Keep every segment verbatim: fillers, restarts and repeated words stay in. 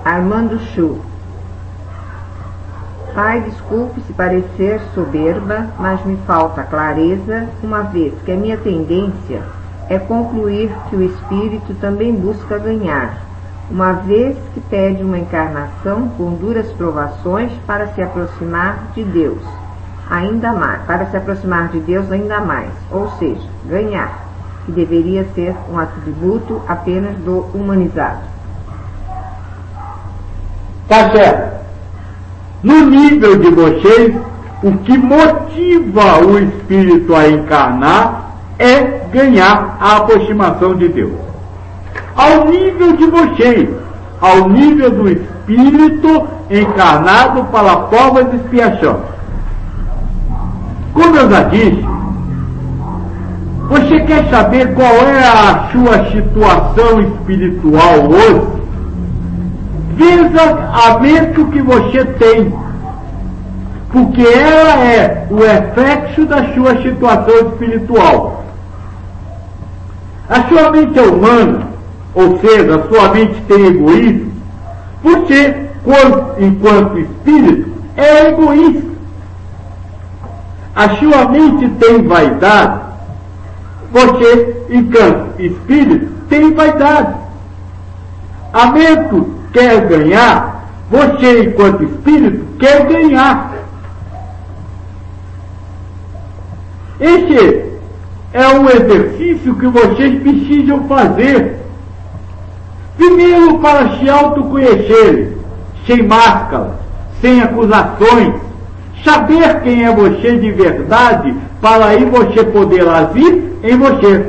Armando Chu. Pai, desculpe se parecer soberba, mas me falta clareza, uma vez que a minha tendência é concluir que o espírito também busca ganhar, uma vez que pede uma encarnação com duras provações para se aproximar de Deus, ainda mais, para se aproximar de Deus ainda mais, ou seja, ganhar, que deveria ser um atributo apenas do humanizado. Tá certo. No nível de vocês, o que motiva o espírito a encarnar é ganhar a aproximação de Deus. Ao nível de vocês, ao nível do espírito encarnado para a forma de expiação. Como eu já disse, você quer saber qual é a sua situação espiritual hoje? Veja a mente que você tem, porque ela é o reflexo da sua situação espiritual. A sua mente é humana, ou seja, a sua mente tem egoísmo. Você, enquanto espírito, é egoísta. A sua mente tem vaidade. Você, enquanto espírito, tem vaidade. A mente quer ganhar, você, enquanto espírito, quer ganhar. Esse é um exercício que vocês precisam fazer. Primeiro, para se autoconhecerem, sem máscaras, sem acusações, saber quem é você de verdade, para aí você poder agir em você.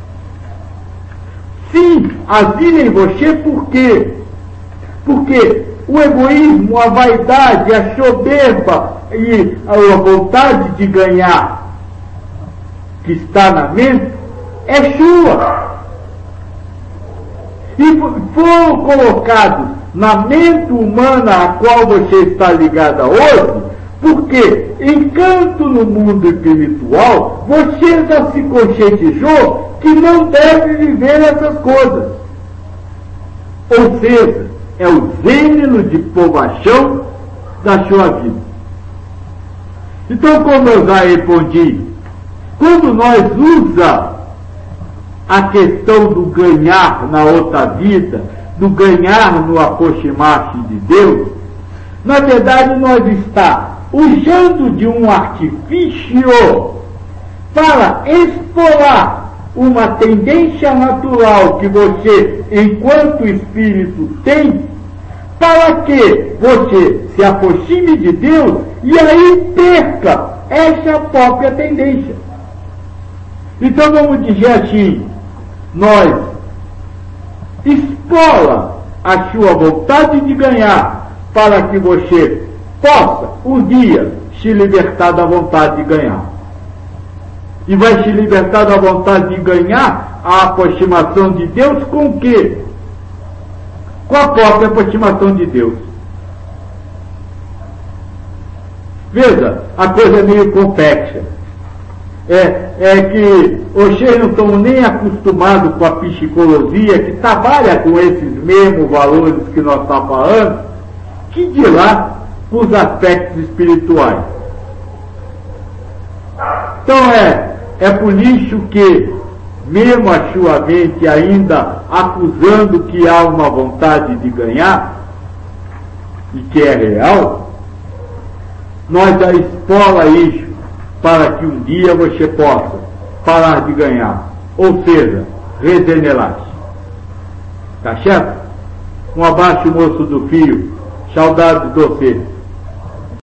Sim, agir em você por quê? Porque o egoísmo, a vaidade, a soberba e a vontade de ganhar que está na mente é sua. E foram colocados na mente humana a qual você está ligada hoje, porque, enquanto no mundo espiritual, você já se conscientizou que não deve viver essas coisas. Ou seja, é o gênero de povoação da sua vida. Então, como eu já respondi, quando nós usamos a questão do ganhar na outra vida, do ganhar no aproximar-se de Deus, na verdade nós está usando de um artifício para explorar uma tendência natural que você, enquanto espírito, tem, para que você se aproxime de Deus e aí perca essa própria tendência. Então vamos dizer assim, nós explora a sua vontade de ganhar para que você possa um dia se libertar da vontade de ganhar. E vai se libertar da vontade de ganhar a aproximação de Deus com o quê? Com a própria aproximação de Deus. Veja, a coisa é meio complexa. É, é que vocês não estão nem acostumados com a psicologia que trabalha com esses mesmos valores que nós estamos falando, que dirá os aspectos espirituais. Então é, é por isso que, mesmo a sua mente ainda acusando que há uma vontade de ganhar, e que é real, nós já explora isso para que um dia você possa parar de ganhar, ou seja, regenerar-se. Tá certo? Um abraço, moço do fio, saudades de você.